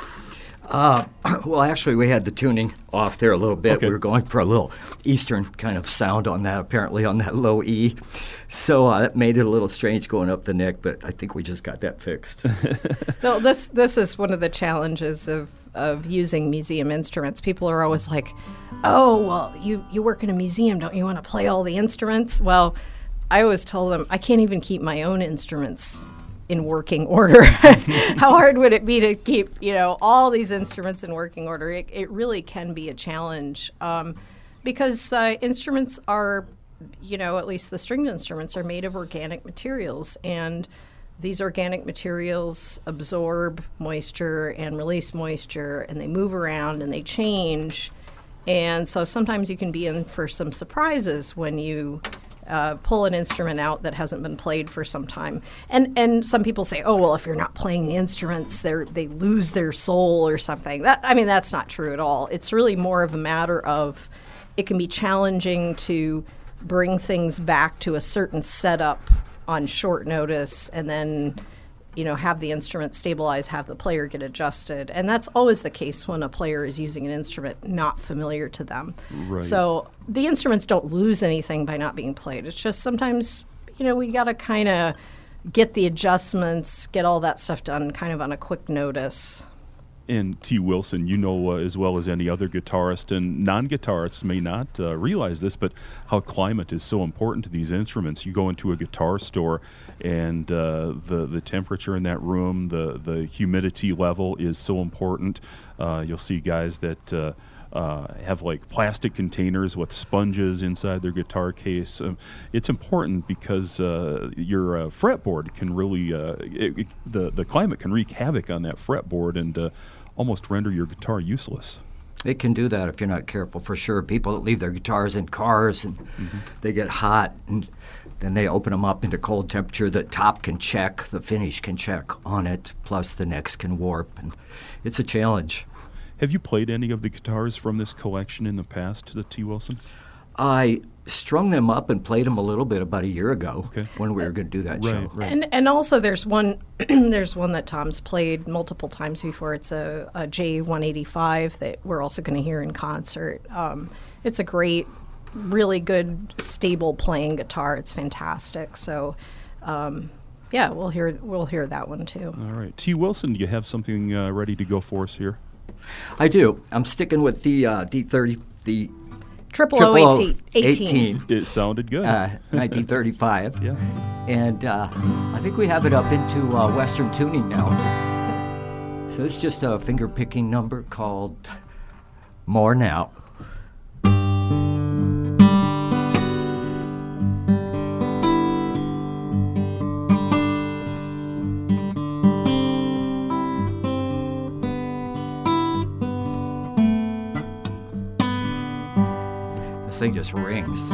Well, actually, we had the tuning off there a little bit. Okay. We were going for a little Eastern kind of sound on that, apparently on that low E. So that made it a little strange going up the neck, but I think we just got that fixed. No, this is one of the challenges of using museum instruments. People are always like, oh, well, you work in a museum. Don't you want to play all the instruments? Well, I always tell them I can't even keep my own instruments in working order. How hard would it be to keep, all these instruments in working order? It really can be a challenge because instruments are, at least the stringed instruments are made of organic materials, and these organic materials absorb moisture and release moisture, and they move around and they change. And so sometimes you can be in for some surprises when you pull an instrument out that hasn't been played for some time. And some people say, oh, well, if you're not playing the instruments, they lose their soul or something. That's not true at all. It's really more of a matter of it can be challenging to bring things back to a certain setup on short notice and then have the instrument stabilize, have the player get adjusted. And that's always the case when a player is using an instrument not familiar to them. Right. So the instruments don't lose anything by not being played. It's just sometimes, we got to kind of get the adjustments, get all that stuff done kind of on a quick notice. And T. Wilson, as well as any other guitarist, and non-guitarists may not realize this, but how climate is so important to these instruments. You go into a guitar store, and the temperature in that room, the humidity level is so important. You'll see guys that have like plastic containers with sponges inside their guitar case. It's important because your fretboard can really, the climate can wreak havoc on that fretboard and almost render your guitar useless. It can do that if you're not careful, for sure. People that leave their guitars in cars and they get hot, and then they open them up into cold temperature. The top can check, the finish can check on it, plus the necks can warp, and it's a challenge. Have you played any of the guitars from this collection in the past, T. Wilson? I strung them up and played them a little bit about a year ago when we were going to do that show. Right. And also there's one there's one that Tom's played multiple times before. It's a J185 that we're also going to hear in concert. It's a great, really good, stable playing guitar. It's fantastic. So, yeah, we'll hear that one too. All right, T. Wilson, do you have something ready to go for us here? I do. I'm sticking with the D30, the 0018. It sounded good. 1935. Yeah. And I think we have it up into Western tuning now. So it's just a finger-picking number called More Now. This thing just rings.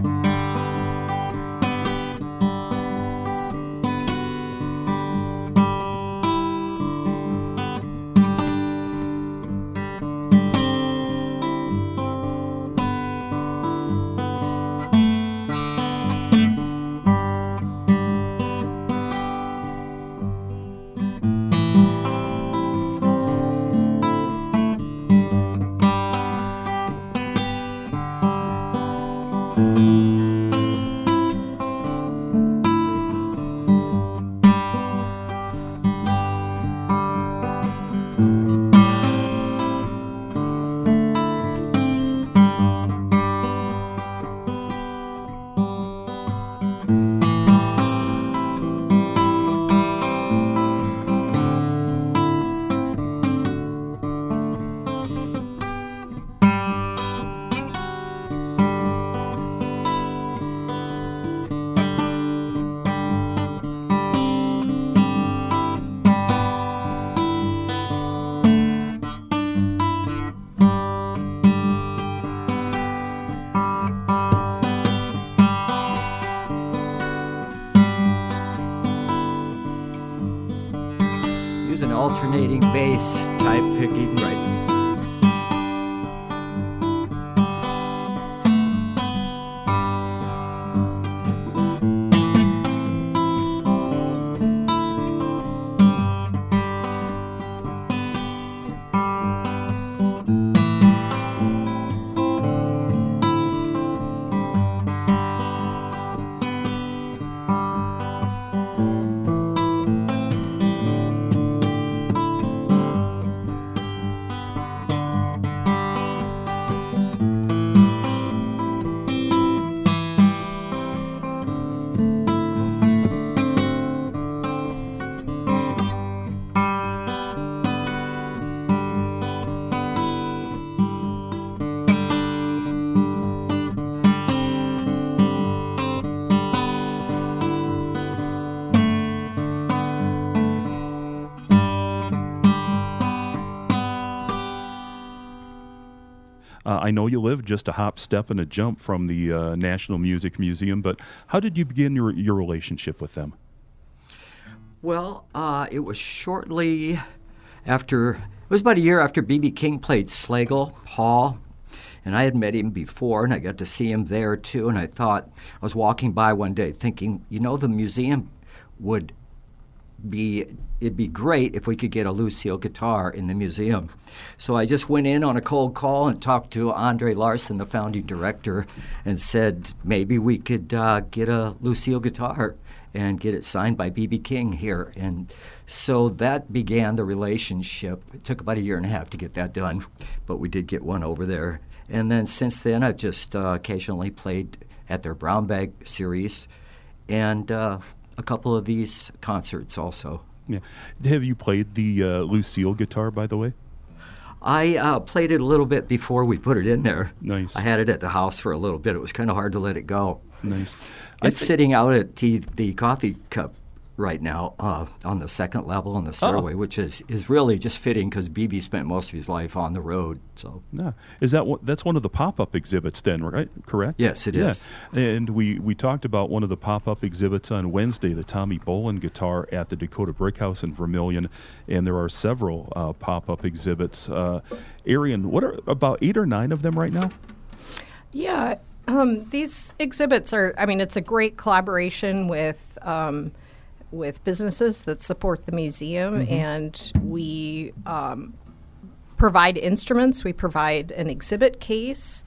Use an alternating bass type picking right. I know you live just a hop, step, and a jump from the National Music Museum, but how did you begin your relationship with them? Well, it was shortly after, it was about a year after B.B. King played Slagle Hall, and I had met him before, and I got to see him there too, and I thought, I was walking by one day thinking, you know, the museum it'd be great if we could get a Lucille guitar in the museum. So I just went in on a cold call and talked to Andre Larson, the founding director, and said maybe we could get a Lucille guitar and get it signed by B.B. King here. And so that began the relationship. It took about a year and a half to get that done, but we did get one over there. And then since then, I've just occasionally played at their Brown Bag series and a couple of these concerts also. Yeah. Have you played the Lucille guitar, by the way? I played it a little bit before we put it in there. Nice. I had it at the house for a little bit. It was kind of hard to let it go. Nice. It's sitting out at the coffee cup right now on the second level on the stairway, which is really just fitting because B.B. spent most of his life on the road. So yeah. That's one of the pop-up exhibits then, right? Correct? Yes, it is. And we talked about one of the pop-up exhibits on Wednesday, the Tommy Bolin guitar at the Dakota Brick House in Vermilion, and there are several pop-up exhibits. Arian, what are about 8 or 9 of them right now? Yeah. These exhibits are, I mean, it's a great collaboration with businesses that support the museum, and we provide instruments. We provide an exhibit case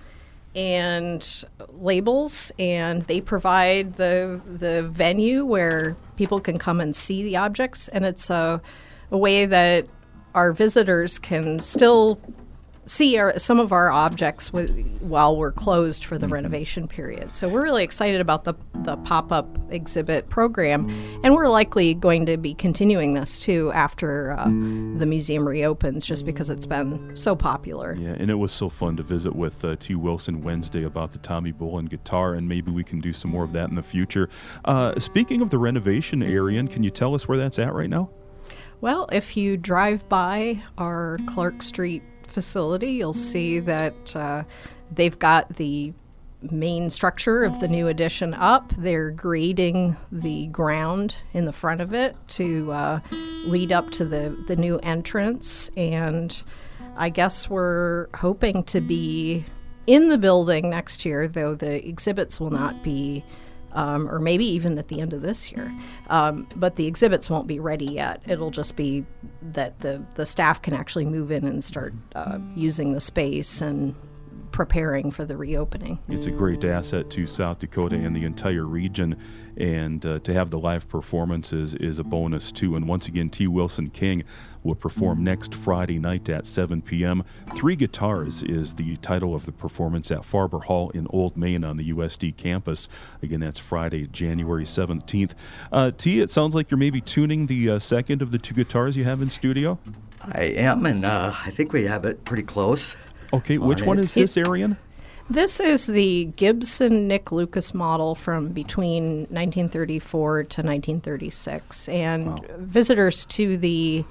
and labels, and they provide the venue where people can come and see the objects, and it's a way that our visitors can still see some of our objects while we're closed for the renovation period. So we're really excited about the pop-up exhibit program, and we're likely going to be continuing this too after the museum reopens, just because it's been so popular. Yeah, and it was so fun to visit with T. Wilson Wednesday about the Tommy Bolin guitar, and maybe we can do some more of that in the future. Speaking of the renovation, Arian, can you tell us where that's at right now? Well, if you drive by our Clark Street facility, you'll see that they've got the main structure of the new addition up. They're grading the ground in the front of it to lead up to the new entrance, and I guess we're hoping to be in the building next year, though the exhibits will not be or maybe even at the end of this year. But the exhibits won't be ready yet. It'll just be that the staff can actually move in and start using the space and preparing for the reopening. It's a great asset to South Dakota and the entire region, and to have the live performances is a bonus too. And once again, T. Wilson King will perform next Friday night at 7 p.m. Three Guitars is the title of the performance at Farber Hall in Old Main on the USD campus. Again, that's Friday, January 17th. T, it sounds like you're maybe tuning the second of the two guitars you have in studio? I am, and I think we have it pretty close. Okay, which one is this, Arian? This is the Gibson Nick Lucas model from between 1934 to 1936, and visitors to the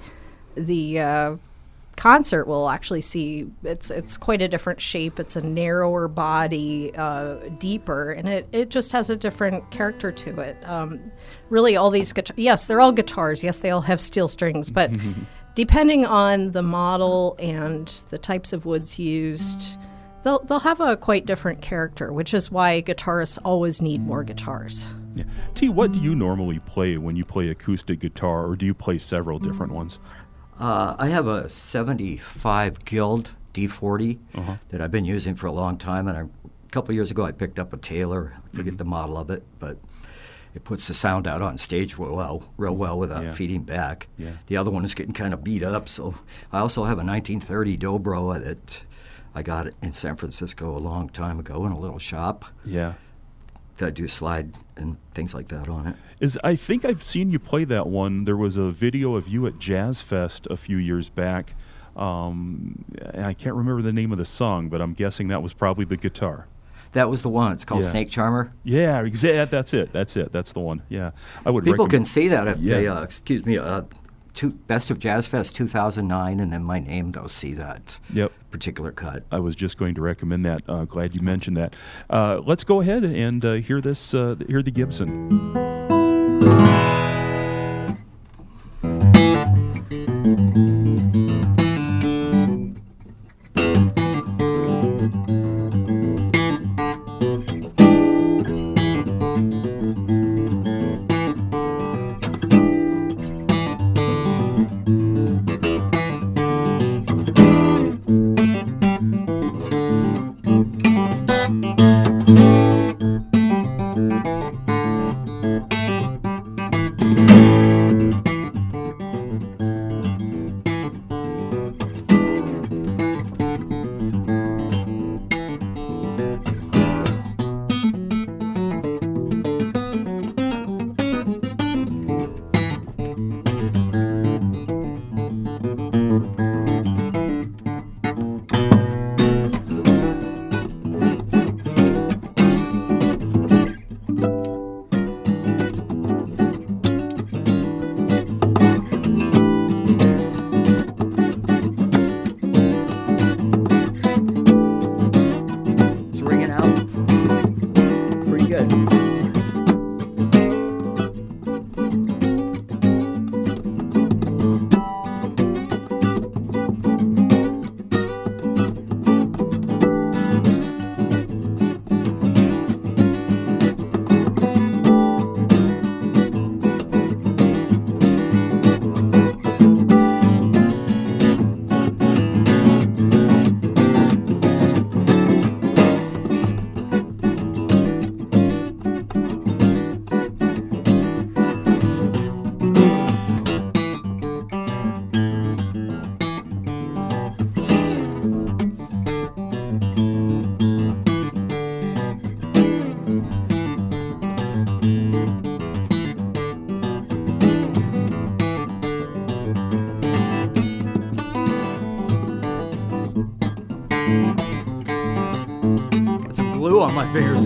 concert will actually see it's quite a different shape. It's a narrower body, deeper, and it just has a different character to it. Really, all these guitars, yes, they're all guitars. Yes, they all have steel strings, but depending on the model and the types of woods used, they'll have a quite different character, which is why guitarists always need more guitars. Yeah. T, what do you normally play when you play acoustic guitar, or do you play several different ones? I have a 75 Guild D40 that I've been using for a long time, and a couple years ago I picked up a Taylor. I forget the model of it, but it puts the sound out on stage real well without feeding back. Yeah. The other one is getting kind of beat up, so I also have a 1930 Dobro that I got it in San Francisco a long time ago in a little shop. Yeah. That I do slide and things like that on it. I think I've seen you play that one. There was a video of you at Jazz Fest a few years back. And I can't remember the name of the song, but I'm guessing that was probably the guitar. That was the one. It's called Snake Charmer. Yeah, that's it. That's the one. Yeah, I would. People can see that if they, Best of Jazz Fest 2009, and then my name, they'll see that particular cut. I was just going to recommend that. Glad you mentioned that. Let's go ahead and hear this. Hear the Gibson. glue on my fingers.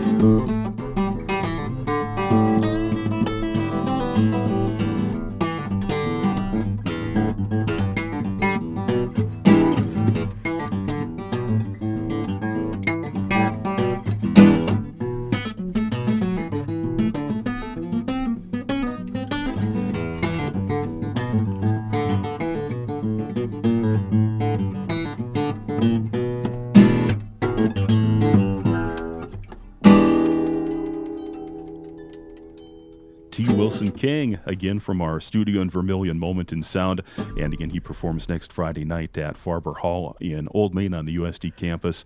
T. Wilson King, again from our studio in Vermilion, Moment in Sound. And again, he performs next Friday night at Farber Hall in Old Main on the USD campus,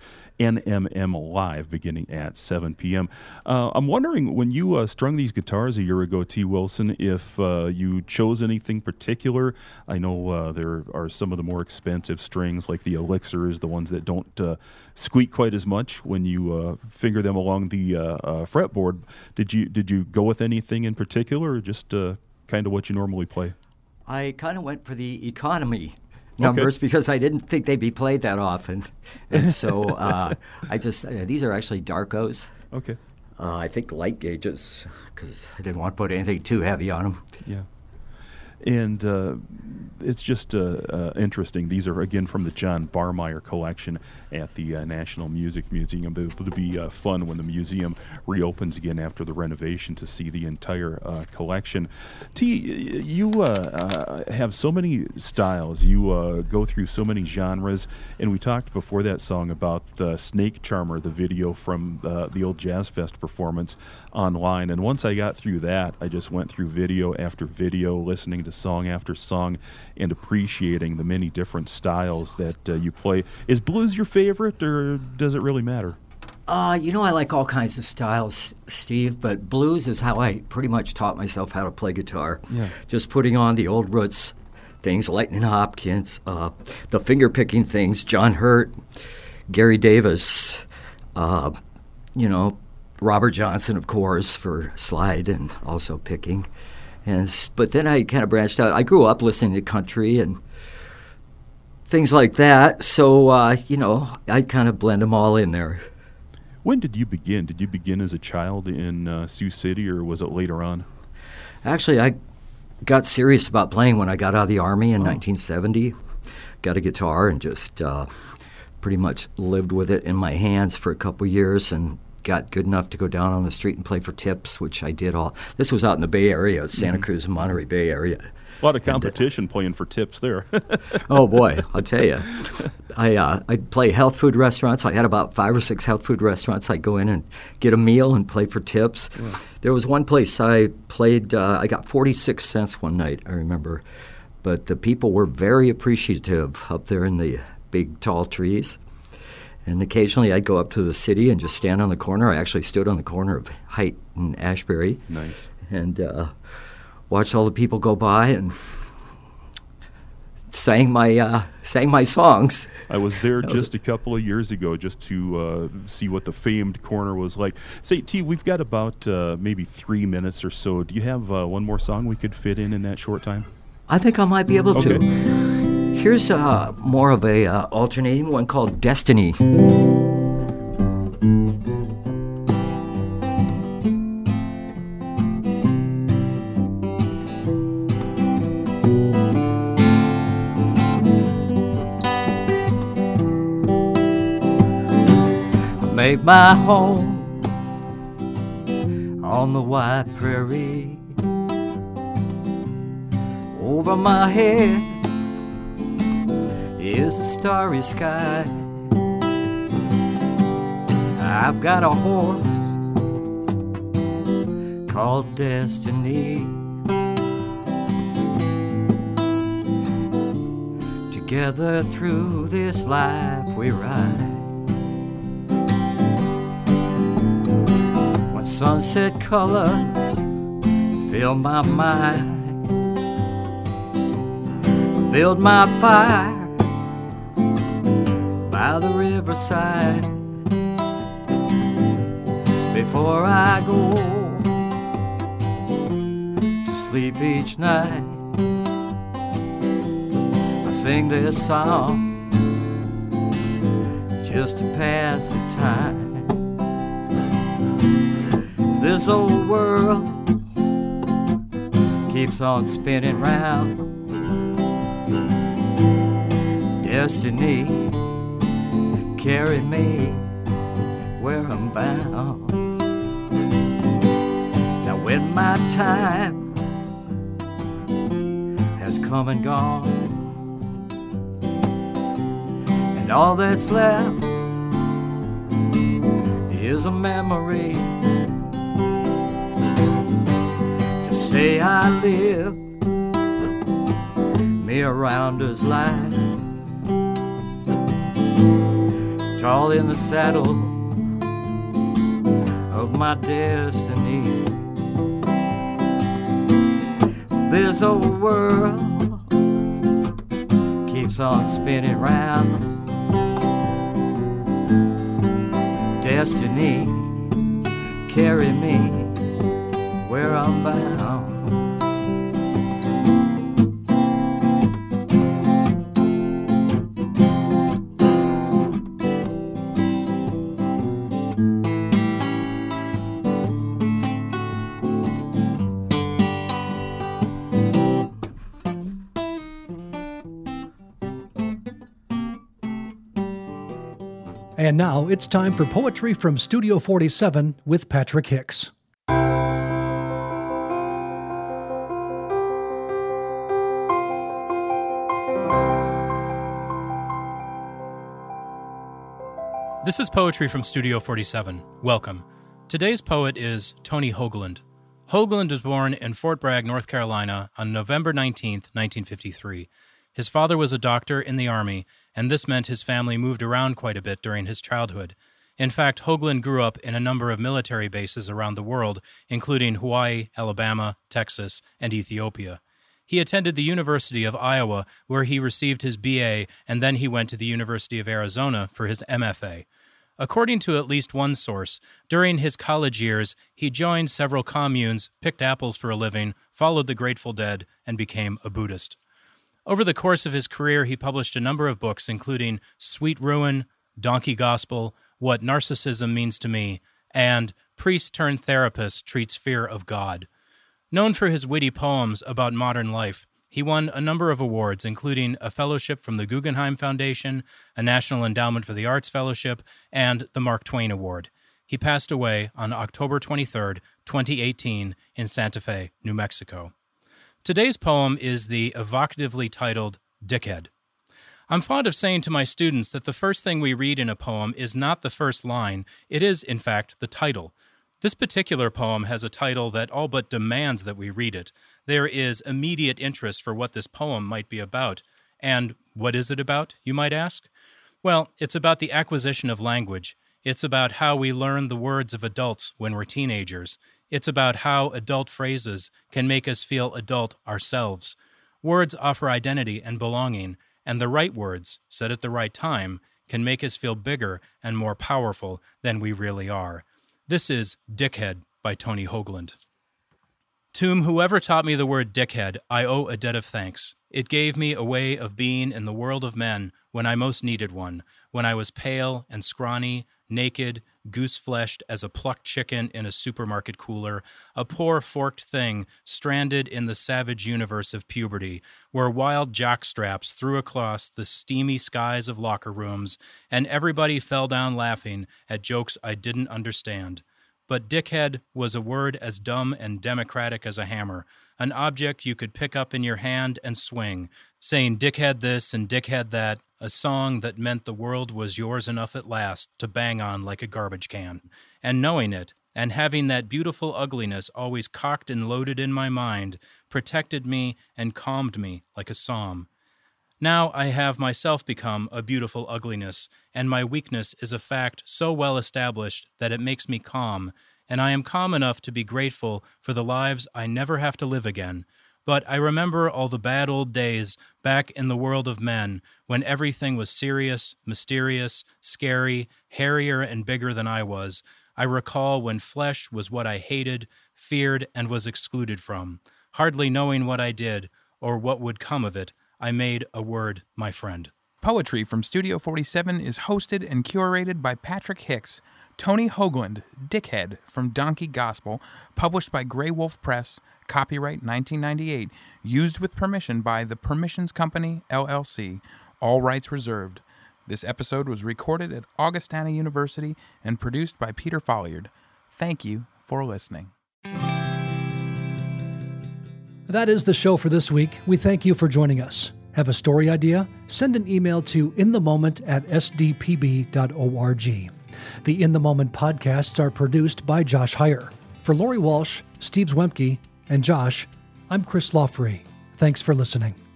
NMM Live, beginning at 7 p.m. I'm wondering, when you strung these guitars a year ago, T. Wilson, if you chose anything particular. I know there are some of the more expensive strings, like the Elixirs, the ones that don't squeak quite as much when you finger them along the fretboard. Did you go with anything in particular, or just kind of what you normally play? I kind of went for the economy numbers because I didn't think they'd be played that often. And so I just, these are actually Darkos. Okay. I think light gauges, because I didn't want to put anything too heavy on them. Yeah. And it's just interesting. These are, again, from the John Barmeyer collection at the National Music Museum. It'll be fun when the museum reopens again after the renovation to see the entire collection. T, you have so many styles. You go through so many genres. And we talked before that song about Snake Charmer, the video from the old Jazz Fest performance online. And once I got through that, I just went through video after video, listening to song after song, and appreciating the many different styles that you play. Is blues your favorite, or does it really matter? I like all kinds of styles, Steve, but blues is how I pretty much taught myself how to play guitar. Yeah. Just putting on the old roots things, Lightning Hopkins, the finger-picking things, John Hurt, Gary Davis, Robert Johnson, of course, for slide and also picking. But then I kind of branched out. I grew up listening to country and things like that. So, I kind of blend them all in there. When did you begin? Did you begin as a child in Sioux City, or was it later on? Actually, I got serious about playing when I got out of the Army in 1970. Got a guitar and just pretty much lived with it in my hands for a couple years, and got good enough to go down on the street and play for tips, which I did all. This was out in the Bay Area, Santa Cruz and Monterey Bay Area. A lot of competition playing for tips there. Oh, boy, I'll tell you. I'd play health food restaurants. I had about 5 or 6 health food restaurants. I'd go in and get a meal and play for tips. Yeah. There was one place I played, I got 46 cents one night, I remember. But the people were very appreciative up there in the big, tall trees. And occasionally I'd go up to the city and just stand on the corner. I actually stood on the corner of Haight and Ashbury. Nice. And watched all the people go by and sang my songs. I was there just a couple of years ago just to see what the famed corner was like. Say, T, we've got about maybe 3 minutes or so. Do you have one more song we could fit in that short time? I think I might be able to. Here's more of a alternating one called Destiny. I made my home on the wide prairie. Over my head is a starry sky. I've got a horse called Destiny. Together through this life we ride. When sunset colors fill my mind, build my fire by the riverside. Before I go to sleep each night, I sing this song just to pass the time. This old world keeps on spinning round. Destiny carry me where I'm bound. Now when my time has come and gone, and all that's left is a memory to say I live me around his life, tall in the saddle of my destiny. This old world keeps on spinning round. Destiny carry me where I'm bound. And now it's time for Poetry from Studio 47 with Patrick Hicks. This is Poetry from Studio 47. Welcome. Today's poet is Tony Hoagland. Hoagland was born in Fort Bragg, North Carolina on November 19, 1953. His father was a doctor in the Army, and this meant his family moved around quite a bit during his childhood. In fact, Hoagland grew up in a number of military bases around the world, including Hawaii, Alabama, Texas, and Ethiopia. He attended the University of Iowa, where he received his BA, and then he went to the University of Arizona for his MFA. According to at least one source, during his college years, he joined several communes, picked apples for a living, followed the Grateful Dead, and became a Buddhist. Over the course of his career, he published a number of books, including Sweet Ruin, Donkey Gospel, What Narcissism Means to Me, and Priest-Turned-Therapist Treats Fear of God. Known for his witty poems about modern life, he won a number of awards, including a fellowship from the Guggenheim Foundation, a National Endowment for the Arts Fellowship, and the Mark Twain Award. He passed away on October 23, 2018, in Santa Fe, New Mexico. Today's poem is the evocatively titled Dickhead. I'm fond of saying to my students that the first thing we read in a poem is not the first line, it is, in fact, the title. This particular poem has a title that all but demands that we read it. There is immediate interest for what this poem might be about. And what is it about, you might ask? Well, it's about the acquisition of language. It's about how we learn the words of adults when we're teenagers. It's about how adult phrases can make us feel adult ourselves. Words offer identity and belonging, and the right words, said at the right time, can make us feel bigger and more powerful than we really are. This is Dickhead by Tony Hoagland. To whoever taught me the word dickhead, I owe a debt of thanks. It gave me a way of being in the world of men when I most needed one, when I was pale and scrawny, naked, goose-fleshed as a plucked chicken in a supermarket cooler, a poor forked thing stranded in the savage universe of puberty, where wild jockstraps threw across the steamy skies of locker rooms, and everybody fell down laughing at jokes I didn't understand. But dickhead was a word as dumb and democratic as a hammer, an object you could pick up in your hand and swing, saying dickhead this and dickhead that, a song that meant the world was yours enough at last to bang on like a garbage can. And knowing it, and having that beautiful ugliness always cocked and loaded in my mind, protected me and calmed me like a psalm. Now I have myself become a beautiful ugliness, and my weakness is a fact so well established that it makes me calm, and I am calm enough to be grateful for the lives I never have to live again. But I remember all the bad old days back in the world of men when everything was serious, mysterious, scary, hairier and bigger than I was. I recall when flesh was what I hated, feared, and was excluded from. Hardly knowing what I did or what would come of it, I made a word my friend. Poetry from Studio 47 is hosted and curated by Patrick Hicks. Tony Hoagland, Dickhead, from Donkey Gospel, published by Grey Wolf Press, copyright 1998, used with permission by The Permissions Company, LLC, all rights reserved. This episode was recorded at Augustana University and produced by Peter Folliard. Thank you for listening. That is the show for this week. We thank you for joining us. Have a story idea? Send an email to inthemoment@sdpb.org. The In the Moment podcasts are produced by Josh Heyer. For Lori Walsh, Steve Zwemke, and Josh, I'm Chris Lawfree. Thanks for listening.